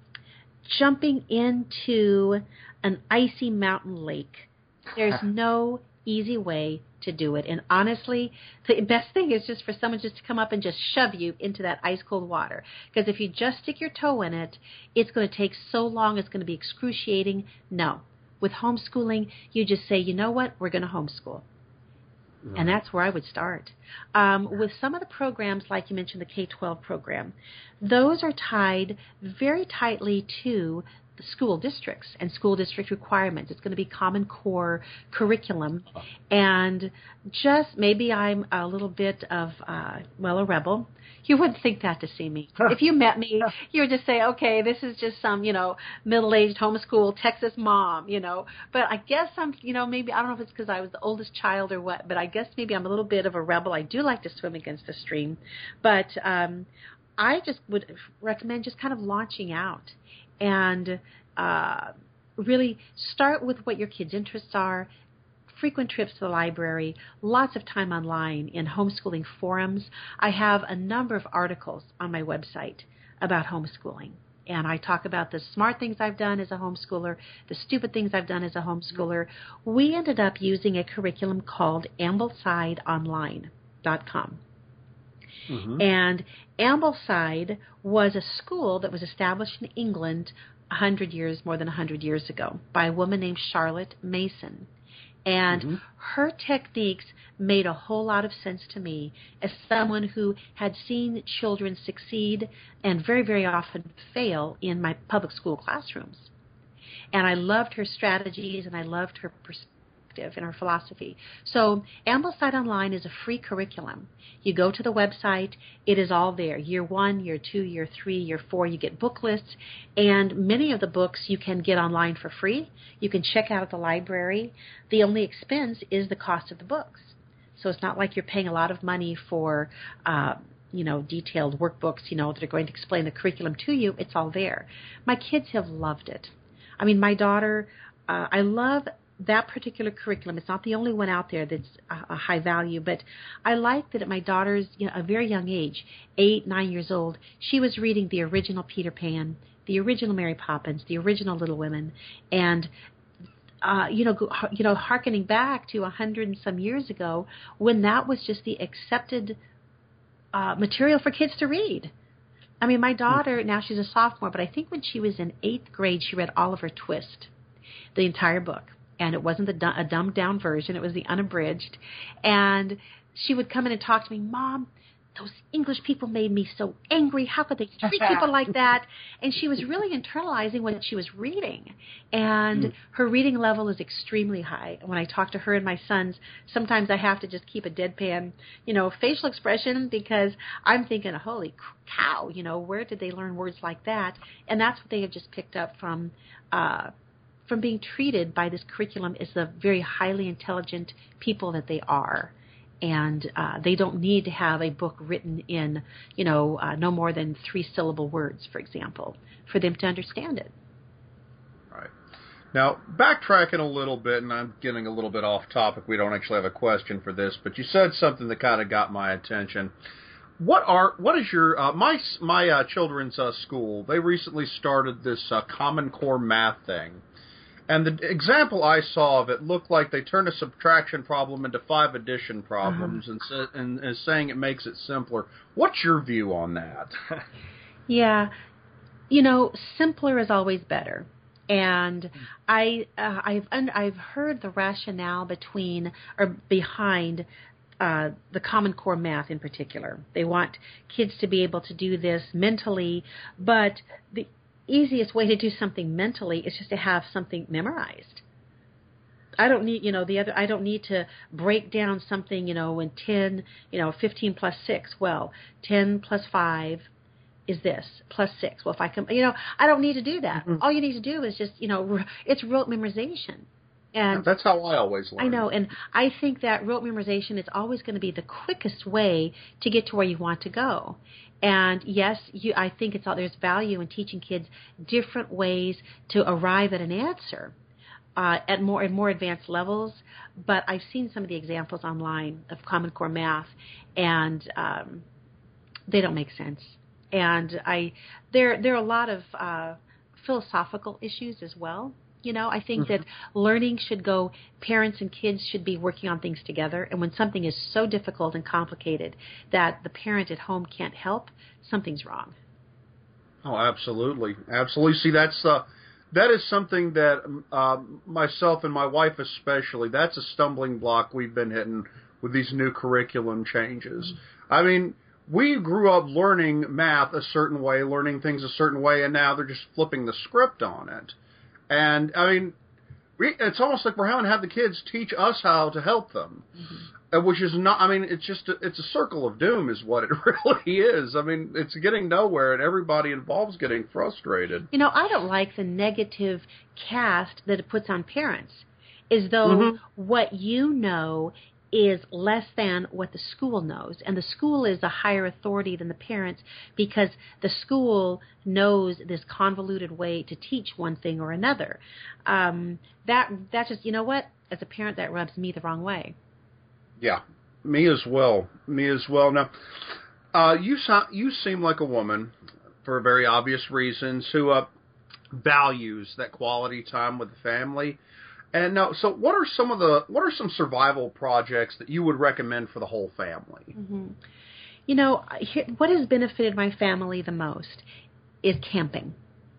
jumping into an icy mountain lake. There's no easy way to do it. And honestly, the best thing is just for someone just to come up and just shove you into that ice cold water. Because if you just stick your toe in it, it's going to take so long, it's going to be excruciating. No. With homeschooling, you just say, you know what, we're going to homeschool. And that's where I would start. Um, with some of the programs, like you mentioned, the K twelve program, those are tied very tightly to the school districts and school district requirements. It's going to be Common Core curriculum. And just maybe I'm a little bit of, uh, well, a rebel. You wouldn't think that to see me. If you met me, you would just say, okay, this is just some, you know, middle-aged homeschool Texas mom, you know. But I guess I'm, you know, maybe, I don't know if it's because I was the oldest child or what, but I guess maybe I'm a little bit of a rebel. I do like to swim against the stream. But um, I just would recommend just kind of launching out and uh, really start with what your kids' interests are. Frequent trips to the library, lots of time online in homeschooling forums. I have a number of articles on my website about homeschooling. And I talk about the smart things I've done as a homeschooler, the stupid things I've done as a homeschooler. We ended up using a curriculum called ambleside online dot com. Mhm. And Ambleside was a school that was established in England one hundred years, more than one hundred years ago, by a woman named Charlotte Mason. And Mhm. her techniques made a whole lot of sense to me as someone who had seen children succeed and very, very often fail in my public school classrooms. And I loved her strategies and I loved her perspective and her philosophy. So Ambleside Online is a free curriculum. You go to the website, it is all there. Year one, year two, year three, year four, you get book lists, and many of the books you can get online for free. You can check out at the library. The only expense is the cost of the books. So it's not like you're paying a lot of money for uh, you know, detailed workbooks, you know, that are going to explain the curriculum to you. It's all there. My kids have loved it. I mean, my daughter, uh, I love that particular curriculum. It's not the only one out there that's a, a high value, but I like that at my daughter's, you know, a very young age, eight, nine years old, she was reading the original Peter Pan, the original Mary Poppins, the original Little Women, and uh, you know, you know, hearkening back to a hundred and some years ago when that was just the accepted uh, material for kids to read. I mean, my daughter, now she's a sophomore, but I think when she was in eighth grade, she read Oliver Twist, the entire book. And it wasn't the, a dumbed-down version. It was the unabridged. And she would come in and talk to me, Mom, those English people made me so angry. How could they treat people like that? And she was really internalizing what she was reading. And mm. her reading level is extremely high. When I talk to her and my sons, sometimes I have to just keep a deadpan, you know, facial expression because I'm thinking, holy cow, you know, where did they learn words like that? And that's what they have just picked up from uh, from being treated by this curriculum as the very highly intelligent people that they are. And uh, they don't need to have a book written in, you know, uh, no more than three syllable words, for example, for them to understand it. Right. Now, backtracking a little bit, and I'm getting a little bit off topic. We don't actually have a question for this, but you said something that kind of got my attention. What are what is your uh, my my uh, children's uh, school? They recently started this uh, Common Core math thing. And the example I saw of it looked like they turned a subtraction problem into five addition problems uh-huh. and, sa- and, and saying it makes it simpler. What's your view on that? Yeah. You know, simpler is always better. And I, uh, I've un- I've heard the rationale between or behind uh, the Common Core math in particular. They want kids to be able to do this mentally, but the easiest way to do something mentally is just to have something memorized. I don't need, you know, the other, I don't need to break down something, you know, in ten, you know, fifteen plus six. Well, ten plus five is this, plus six. Well, if I can, you know, I don't need to do that. Mm-hmm. All you need to do is just, you know, it's rote memorization. And that's how I always learn. I know, and I think that rote memorization is always going to be the quickest way to get to where you want to go. And yes, you, I think it's all, there's value in teaching kids different ways to arrive at an answer uh, at more at more advanced levels. But I've seen some of the examples online of Common Core math, and um, they don't make sense. And I there there are a lot of uh, philosophical issues as well. You know, I think mm-hmm. that learning should go, parents and kids should be working on things together. And when something is so difficult and complicated that the parent at home can't help, something's wrong. Oh, absolutely. Absolutely. See, that's uh, that is something that uh, myself and my wife especially, that's a stumbling block we've been hitting with these new curriculum changes. Mm-hmm. I mean, we grew up learning math a certain way, learning things a certain way, and now they're just flipping the script on it. And, I mean, we, it's almost like we're having to have the kids teach us how to help them, mm-hmm. which is not, I mean, it's just, a, it's a circle of doom is what it really is. I mean, it's getting nowhere, and everybody involved is getting frustrated. You know, I don't like the negative cast that it puts on parents, as though mm-hmm. what you know is less than what the school knows. And the school is a higher authority than the parents because the school knows this convoluted way to teach one thing or another. Um, that that's just, you know what? As a parent, that rubs me the wrong way. Yeah, me as well. Me as well. Now, uh, you, so, you seem like a woman, for very obvious reasons, who uh, values that quality time with the family. And now, so what are some of the what are some survival projects that you would recommend for the whole family? Mm-hmm. You know, what has benefited my family the most is camping.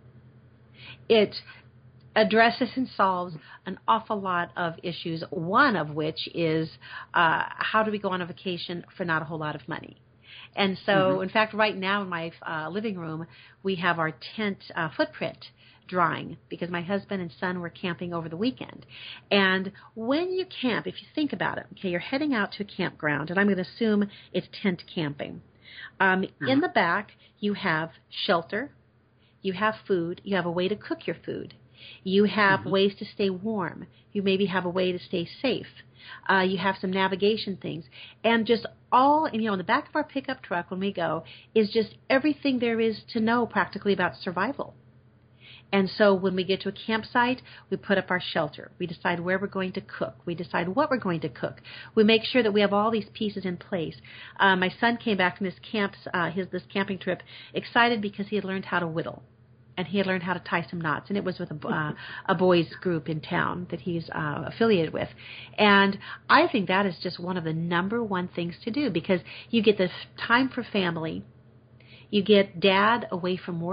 It addresses and solves an awful lot of issues, one of which is uh, how do we go on a vacation for not a whole lot of money? And so, mm-hmm. in fact, right now in my uh, living room, we have our tent uh, footprint drying because my husband and son were camping over the weekend. And when you camp, if you think about it, okay, you're heading out to a campground, and I'm going to assume it's tent camping. Um, mm-hmm. In the back, you have shelter, you have food, you have a way to cook your food, you have mm-hmm. ways to stay warm, you maybe have a way to stay safe, uh, you have some navigation things, and just all, and you know, in the back of our pickup truck when we go is just everything there is to know practically about survival. And so when we get to a campsite, we put up our shelter. We decide where we're going to cook. We decide what we're going to cook. We make sure that we have all these pieces in place. Uh, my son came back from his camps, uh, his this camping trip, excited because he had learned how to whittle, and he had learned how to tie some knots. And it was with a, uh, a boys group in town that he's uh, affiliated with. And I think that is just one of the number one things to do because you get the time for family. You get dad away from work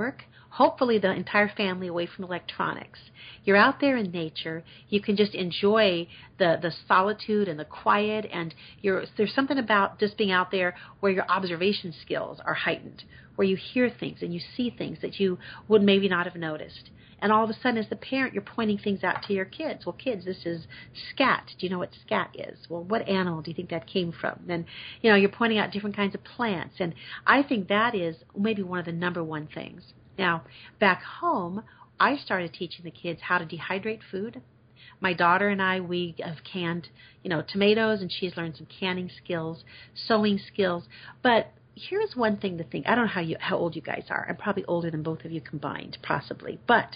hopefully the entire family away from electronics. You're out there in nature. You can just enjoy the, the solitude and the quiet, and you're, there's something about just being out there where your observation skills are heightened, where you hear things and you see things that you would maybe not have noticed. And all of a sudden, as the parent, you're pointing things out to your kids. Well, kids, this is scat. Do you know what scat is? Well, what animal do you think that came from? And, you know, you're pointing out different kinds of plants. And I think that is maybe one of the number one things. Now, back home, I started teaching the kids how to dehydrate food. My daughter and I, we have canned, you know, tomatoes, and she's learned some canning skills, sewing skills. But here's one thing to think. I don't know how you, how old you guys are. I'm probably older than both of you combined, possibly. But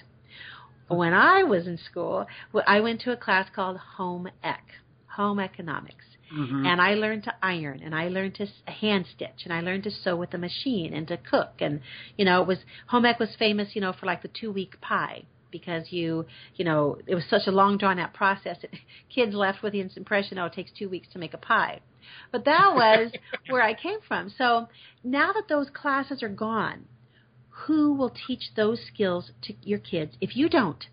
when I was in school, I went to a class called Home Ec, Home Economics. Mm-hmm. And I learned to iron, and I learned to hand stitch, and I learned to sew with a machine and to cook. And, you know, it was, Home Ec was famous, you know, for like the two-week pie, because you, you know, it was such a long, drawn-out process that kids left with the impression, oh, it takes two weeks to make a pie. But that was where I came from. So now that those classes are gone, who will teach those skills to your kids if you don't?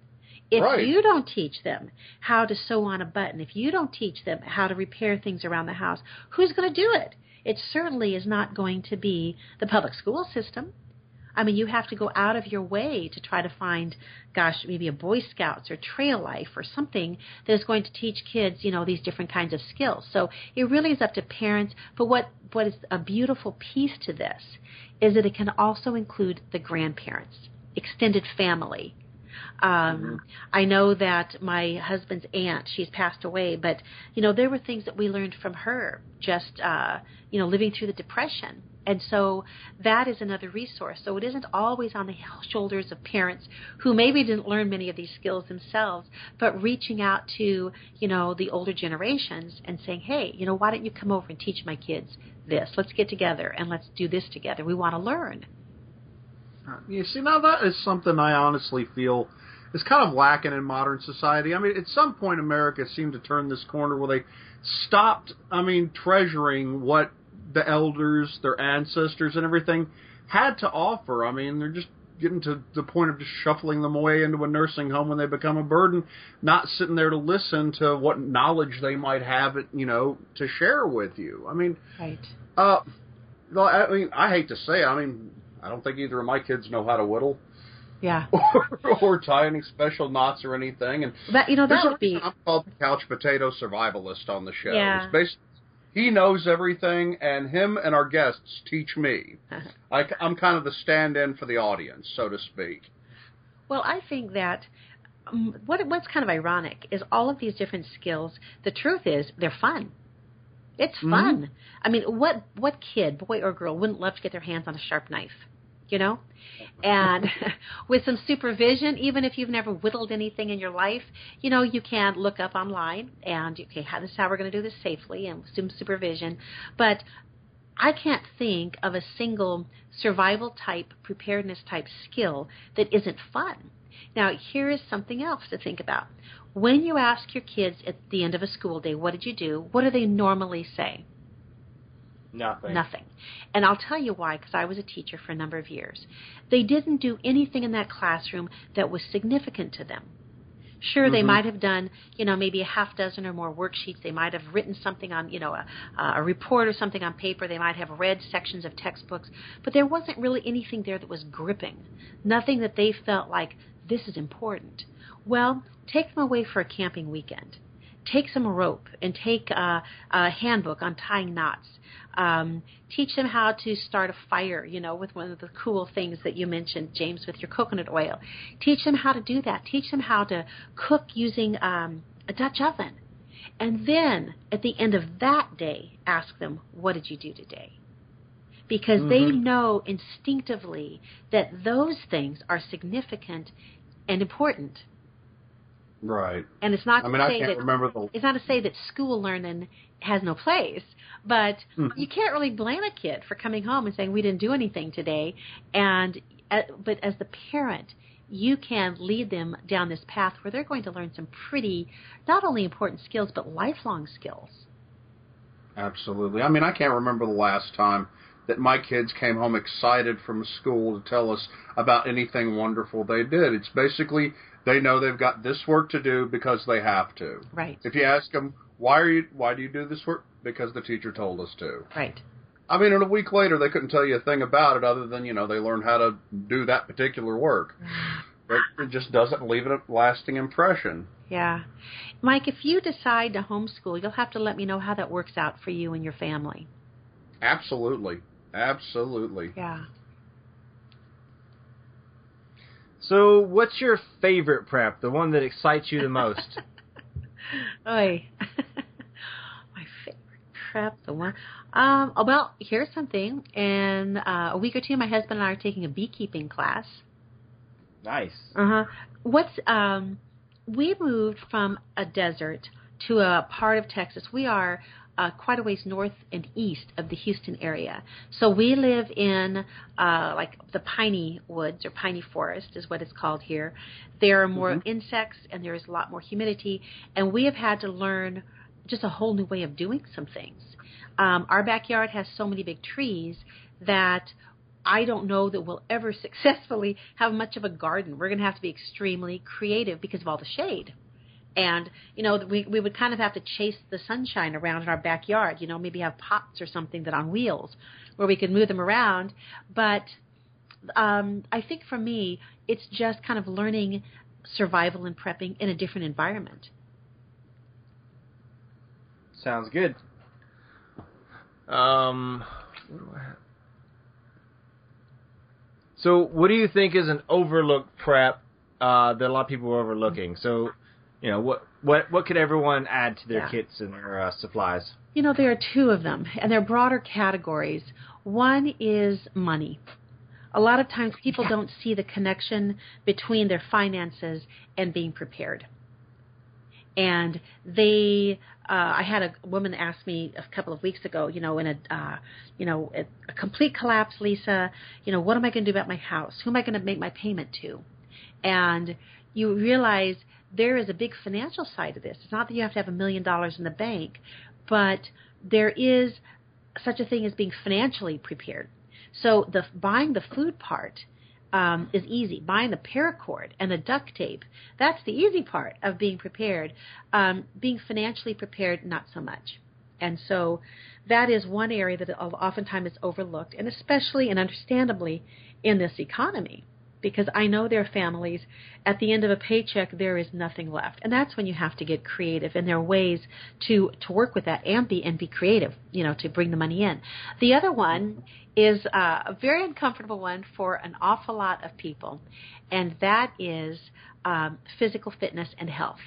If right. you don't teach them how to sew on a button, if you don't teach them how to repair things around the house, who's going to do it? It certainly is not going to be the public school system. I mean, you have to go out of your way to try to find, gosh, maybe a Boy Scouts or Trail Life or something that is going to teach kids, you know, these different kinds of skills. So it really is up to parents. But what, what is a beautiful piece to this is that it can also include the grandparents, extended family. Um, mm-hmm. I know that my husband's aunt, she's passed away, but, you know, there were things that we learned from her just, uh, you know, living through the Depression. And so that is another resource. So it isn't always on the shoulders of parents who maybe didn't learn many of these skills themselves, but reaching out to, you know, the older generations and saying, hey, you know, why don't you come over and teach my kids this? Let's get together and let's do this together. We want to learn. You see, now that is something I honestly feel is kind of lacking in modern society. I mean, at some point America seemed to turn this corner where they stopped, I mean, treasuring what the elders, their ancestors and everything had to offer. I mean, they're just getting to the point of just shuffling them away into a nursing home when they become a burden, not sitting there to listen to what knowledge they might have, you know, to share with you. I mean, right. Uh, I mean, I hate to say it, I mean, I don't think either of my kids know how to whittle. Yeah. Or, or tie any special knots or anything. And that, you know, that would be. I'm called the couch potato survivalist on the show. Yeah. It's basically, he knows everything, and him and our guests teach me. I, I'm kind of the stand-in for the audience, so to speak. Well, I think that um, what what's kind of ironic is all of these different skills, the truth is they're fun. It's fun. Mm-hmm. I mean, what what kid, boy or girl, wouldn't love to get their hands on a sharp knife? You know? And with some supervision, even if you've never whittled anything in your life, you know, you can look up online and, okay, how, this is how we're going to do this safely and with some supervision. But I can't think of a single survival type, preparedness type skill that isn't fun. Now, here is something else to think about. When you ask your kids at the end of a school day, what did you do? What do they normally say? Nothing. Nothing. And I'll tell you why, because I was a teacher for a number of years. They didn't do anything in that classroom that was significant to them. Sure, mm-hmm. they might have done, you know, maybe a half dozen or more worksheets. They might have written something on, you know, a, a report or something on paper. They might have read sections of textbooks. But there wasn't really anything there that was gripping. Nothing that they felt like, this is important. Well, take them away for a camping weekend. Take some rope and take a, a handbook on tying knots. Um, teach them how to start a fire, you know, with one of the cool things that you mentioned, James, with your coconut oil. Teach them how to do that. Teach them how to cook using um, a Dutch oven. And then at the end of that day, ask them, what did you do today? Because mm-hmm. they know instinctively that those things are significant and important. Right. And it's not I to mean, say I can't that remember the... it's not to say that school learning has no place, but hmm. you can't really blame a kid for coming home and saying we didn't do anything today. And uh, but as the parent, you can lead them down this path where they're going to learn some pretty, not only important skills but lifelong skills. Absolutely. I mean, I can't remember the last time that my kids came home excited from school to tell us about anything wonderful they did. It's basically they know they've got this work to do because they have to. Right. If you ask them, why are you, why do you do this work? Because the teacher told us to. Right. I mean, and a week later, they couldn't tell you a thing about it other than, you know, they learned how to do that particular work. But it just doesn't leave a lasting impression. Yeah. Mike, if you decide to homeschool, you'll have to let me know how that works out for you and your family. Absolutely. Absolutely. Yeah. So, what's your favorite prep? The one that excites you the most? Oy. My favorite prep, the one. Um, oh, well, here's something. In uh, a week or two, my husband and I are taking a beekeeping class. Nice. Uh-huh. What's, um, we moved from a desert to a part of Texas. We are uh, quite a ways north and east of the Houston area. So we live in, uh, like the piney woods or piney forest is what it's called here. There are more mm-hmm. insects and there's a lot more humidity. And we have had to learn just a whole new way of doing some things. Um, our backyard has so many big trees that I don't know that we'll ever successfully have much of a garden. We're going to have to be extremely creative because of all the shade. And, you know, we we would kind of have to chase the sunshine around in our backyard, you know, maybe have pots or something that on wheels where we could move them around. But um, I think for me, it's just kind of learning survival and prepping in a different environment. Sounds good. Um, what do I have? So, what do you think is an overlooked prep uh, that a lot of people are overlooking? So, you know, what what what could everyone add to their yeah. kits and their uh, supplies? You know, there are two of them, and they're broader categories. One is money. A lot of times people yeah. don't see the connection between their finances and being prepared. And they, uh, I had a woman ask me a couple of weeks ago, you know, in a, uh, you know, a, a complete collapse, Lisa, you know, what am I going to do about my house? Who am I going to make my payment to? And you realize there is a big financial side to this. It's not that you have to have a million dollars in the bank, but there is such a thing as being financially prepared. So the buying the food part Um, is easy. Buying the paracord and the duct tape, that's the easy part of being prepared. Um, being financially prepared, not so much. And so that is one area that oftentimes is overlooked, and especially and understandably in this economy, because I know there are families, at the end of a paycheck, there is nothing left. And that's when you have to get creative, and there are ways to, to work with that and be, and be creative, you know, to bring the money in. The other one is uh, a very uncomfortable one for an awful lot of people, and that is um, physical fitness and health.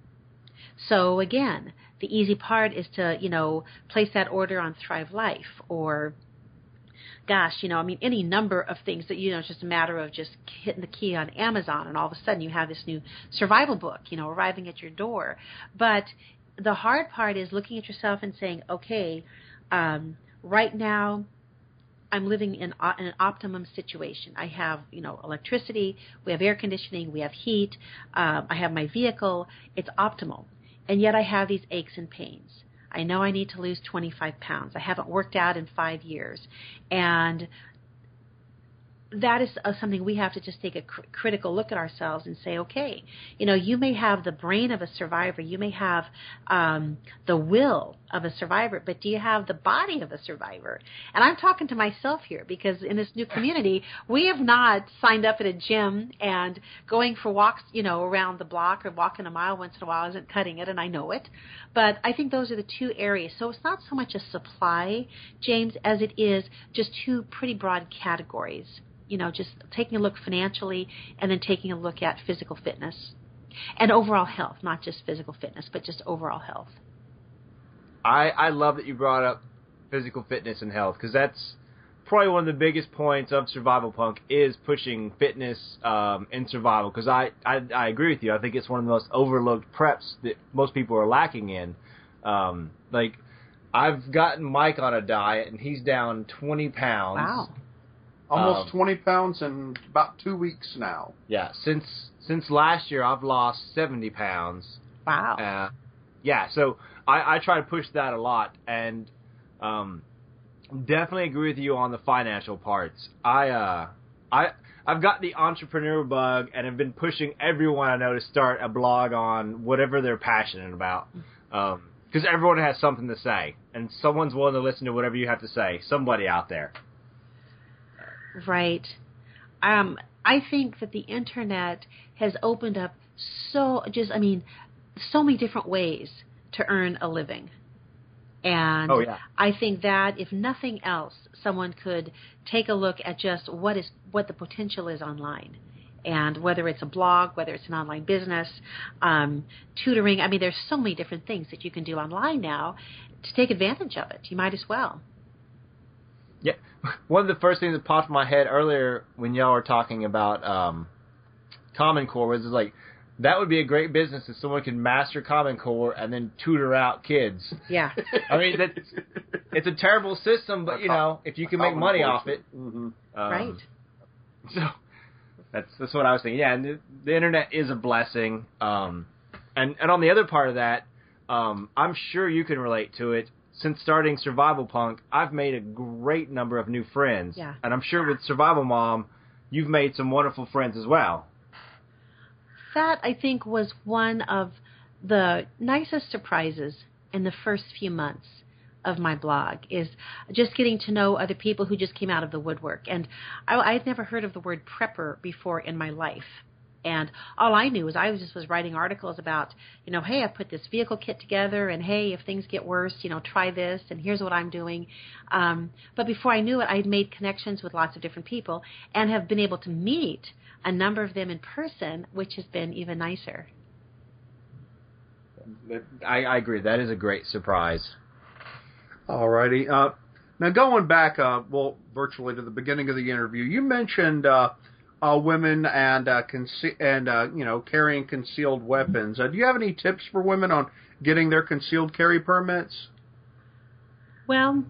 So again, the easy part is to, you know, place that order on Thrive Life, or gosh, you know, I mean, any number of things that, you know, it's just a matter of just hitting the key on Amazon, and all of a sudden you have this new survival book, you know, arriving at your door. But the hard part is looking at yourself and saying, okay, um, right now I'm living in, in an optimum situation. I have, you know, electricity, we have air conditioning, we have heat, um, I have my vehicle, it's optimal. And yet I have these aches and pains. I know I need to lose twenty-five pounds. I haven't worked out in five years. And that is uh, something we have to just take a cr- critical look at ourselves and say, okay, you know, you may have the brain of a survivor. You may have um, the will of a survivor, but do you have the body of a survivor? And I'm talking to myself here, because in this new community, we have not signed up at a gym, and going for walks, you know, around the block or walking a mile once in a while isn't cutting it, and I know it. But I think those are the two areas. So it's not so much a supply, James, as it is just two pretty broad categories. You know, just taking a look financially and then taking a look at physical fitness and overall health, not just physical fitness, but just overall health. I, I love that you brought up physical fitness and health, because that's probably one of the biggest points of Survival Punk is pushing fitness um, in survival, because I, I, I agree with you. I think it's one of the most overlooked preps that most people are lacking in. Um, like, I've gotten Mike on a diet, and he's down twenty pounds. Wow. Almost Um, twenty pounds in about two weeks now. Yeah, since since last year, I've lost seventy pounds. Wow. Uh, yeah, so I, I try to push that a lot, and um, Definitely agree with you on the financial parts. I uh, I I've got the entrepreneur bug and have been pushing everyone I know to start a blog on whatever they're passionate about. Um, because everyone has something to say, and someone's willing to listen to whatever you have to say. Somebody out there. Right. Um, I think that the internet has opened up so just, I mean, so many different ways to earn a living. And oh, yeah. I think that if nothing else, someone could take a look at just what is what the potential is online. And whether it's a blog, whether it's an online business, um, tutoring, I mean, there's so many different things that you can do online now to take advantage of it. You might as well. Yeah. One of the first things that popped in my head earlier when y'all were talking about um, Common Core was like, that would be a great business if someone could master Common Core and then tutor out kids. Yeah. I mean, that's, it's a terrible system, but, you know, if you can make money off it. Mm-hmm. Um, Right. So that's that's what I was thinking. Yeah, and the, the internet is a blessing. Um, and, and on the other part of that, um, I'm sure you can relate to it. Since starting Survival Punk, I've made a great number of new friends. Yeah. And I'm sure with Survival Mom, you've made some wonderful friends as well. That, I think, was one of the nicest surprises in the first few months of my blog, is just getting to know other people who just came out of the woodwork. And I, I had never heard of the word prepper before in my life. And all I knew was I was just was writing articles about, you know, hey, I put this vehicle kit together, and hey, if things get worse, you know, try this, and here's what I'm doing. Um, but before I knew it, I had made connections with lots of different people and have been able to meet a number of them in person, which has been even nicer. I, I agree. That is a great surprise. All righty. Uh, now, going back, uh, well, virtually to the beginning of the interview, you mentioned uh, uh, women and uh, conce- and uh, you know carrying concealed weapons. Uh, do you have any tips for women on getting their concealed carry permits? Well,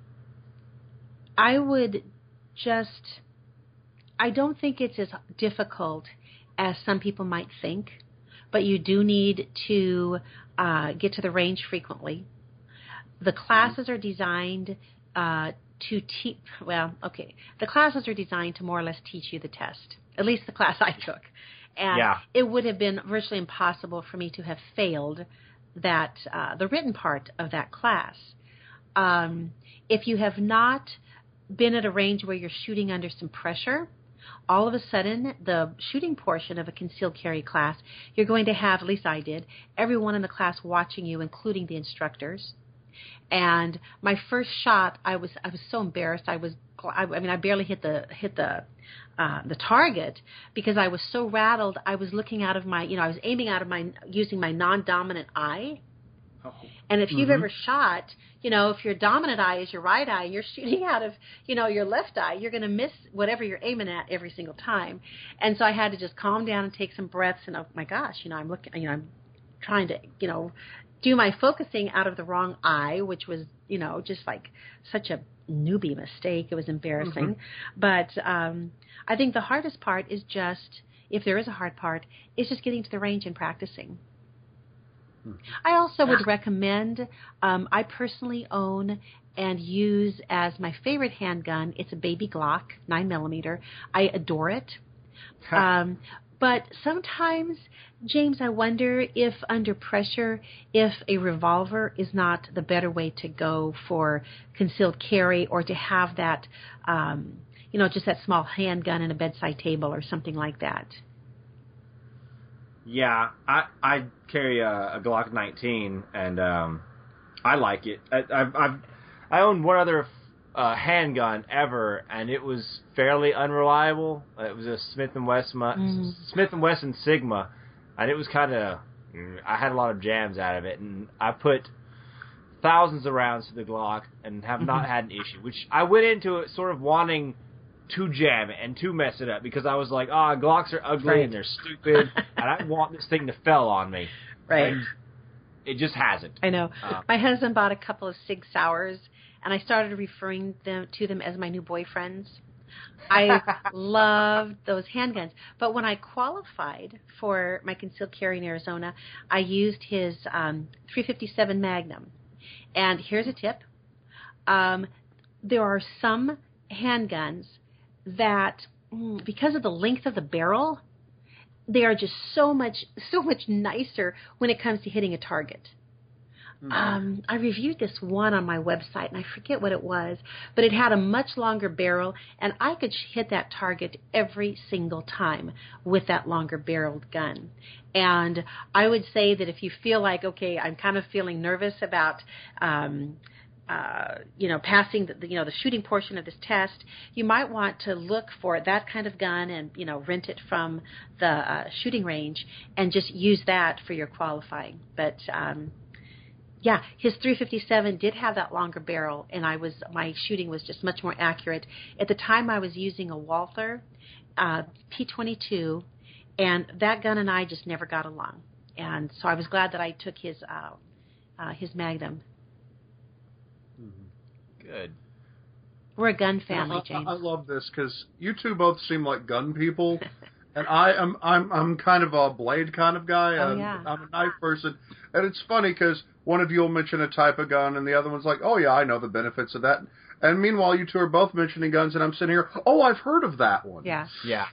I would just, I don't think it's as difficult as some people might think, but you do need to uh, get to the range frequently. The classes are designed uh, to teach, well, okay, the classes are designed to more or less teach you the test, at least the class I took. And yeah. It would have been virtually impossible for me to have failed that, uh, the written part of that class. Um, if you have not been at a range where you're shooting under some pressure, all of a sudden, the shooting portion of a concealed carry class, you're going to have, at least I did, everyone in the class watching you, including the instructors. And my first shot, I was I was so embarrassed. I was I, I mean I barely hit the hit the uh, the target because I was so rattled. I was looking out of my you know I was aiming out of my using my non-dominant eye. Oh. And if you've Mm-hmm. ever shot, you know, if your dominant eye is your right eye, you're shooting out of, you know, your left eye, you're going to miss whatever you're aiming at every single time. And so I had to just calm down and take some breaths. And oh my gosh, you know, I'm looking, you know, I'm trying to, you know, do my focusing out of the wrong eye, which was, you know, just like such a newbie mistake. It was embarrassing. Mm-hmm. But um, I think the hardest part is just, if there is a hard part, is just getting to the range and practicing. I also would recommend, um, I personally own and use as my favorite handgun, it's a baby Glock, nine millimeter. I adore it. um, but sometimes, James, I wonder if under pressure, if a revolver is not the better way to go for concealed carry, or to have that, um, you know, just that small handgun in a bedside table or something like that. Yeah, I I carry a, a Glock nineteen, and um, I like it. I, I've, I've I owned one other uh, handgun ever, and it was fairly unreliable. It was a Smith and Wesson mm. Smith and Wesson Sigma, and it was kind of I had a lot of jams out of it, and I put thousands of rounds to the Glock and have not had an issue. Which I went into it sort of wanting to jam it and to mess it up, because I was like, ah, oh, Glocks are ugly right. and they're stupid, and I want this thing to fell on me. Right. And it just hasn't. I know. Uh, my husband bought a couple of Sig Sauers, and I started referring them to them as my new boyfriends. I loved those handguns. But when I qualified for my concealed carry in Arizona, I used his um, three fifty-seven Magnum. And here's a tip. Um, there are some handguns that, mm, because of the length of the barrel, they are just so much, so much nicer when it comes to hitting a target. Mm-hmm. Um, I reviewed this one on my website, and I forget what it was, but it had a much longer barrel, and I could hit that target every single time with that longer barreled gun. And I would say that if you feel like, okay, I'm kind of feeling nervous about, um, uh, you know, passing the, you know, the shooting portion of this test, you might want to look for that kind of gun and, you know, rent it from the uh, shooting range and just use that for your qualifying. But, um, yeah, his three fifty-seven did have that longer barrel, and I was my shooting was just much more accurate. At the time, I was using a Walther uh, P twenty-two, and that gun and I just never got along. And so I was glad that I took his uh, uh, his Magnum. Good. We're a gun family, I, James. I, I love this because you two both seem like gun people, and I am I'm I'm kind of a blade kind of guy. Oh, and yeah. I'm a knife person, and it's funny because one of you will mention a type of gun, and the other one's like, "Oh yeah, I know the benefits of that." And meanwhile, you two are both mentioning guns, and I'm sitting here, "Oh, I've heard of that one." Yeah. Yeah.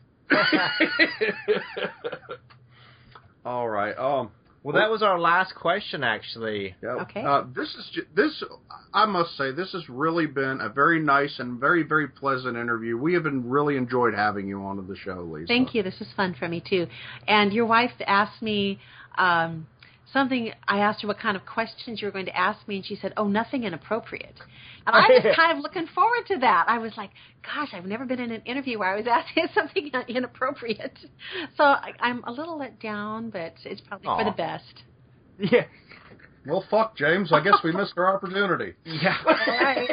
All right. Um. Well, that was our last question, actually. Yeah. Okay. Uh, this is ju- this. I must say, this has really been a very nice and very very pleasant interview. We have been really enjoyed having you on the show, Lisa. Thank you. This was fun for me too. And your wife asked me um, something. I asked her what kind of questions you were going to ask me, and she said, "Oh, nothing inappropriate." And I was kind of looking forward to that. I was like, "Gosh, I've never been in an interview where I was asking something inappropriate." So I, I'm a little let down, but it's probably Aww. for the best. Yeah. Well, fuck, James. I guess we missed our opportunity. Yeah. All right.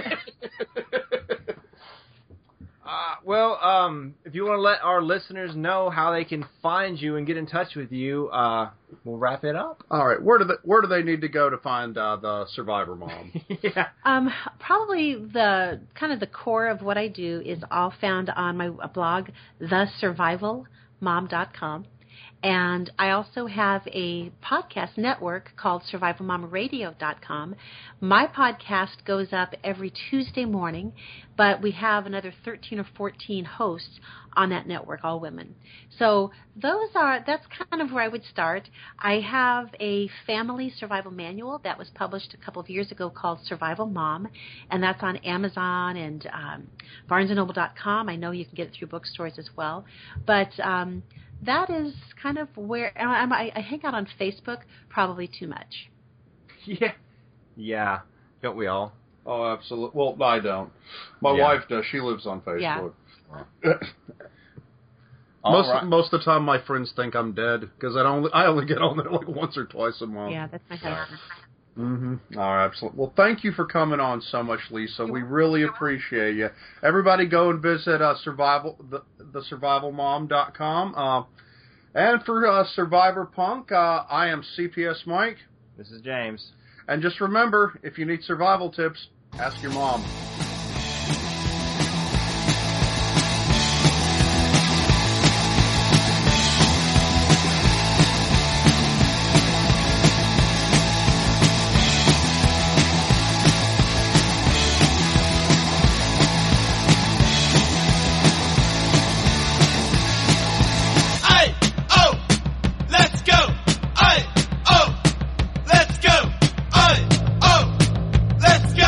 Uh, well, um, if you want to let our listeners know how they can find you and get in touch with you, uh, we'll wrap it up. All right, where do they, where do they need to go to find uh, the Survivor Mom? Yeah. Um, probably the kind of the core of what I do is all found on my blog, the survival mom dot com. And I also have a podcast network called survival mama radio dot com. My podcast goes up every Tuesday morning, but we have another thirteen or fourteen hosts on that network, all women. So those are, that's kind of where I would start. I have a family survival manual that was published a couple of years ago called Survival Mom, and that's on Amazon and um, barnes and noble dot com. I know you can get it through bookstores as well. But um, that is kind of where I, I hang out on Facebook probably too much. Yeah. Yeah. Don't we all? Oh, absolutely. Well, I don't. My Yeah. wife does. She lives on Facebook. Yeah. most All right. most of the time, my friends think I'm dead because I don't. I only get on there like once or twice a month. Yeah, that's my husband. Mm-hmm. All right, absolutely. Well, thank you for coming on so much, Lisa. We really appreciate you. Everybody, go and visit uh, survival the, the survival mom dot com. Uh, and for uh, Survivor Punk, uh, I am C P S Mike. This is James. And just remember, if you need survival tips, ask your mom.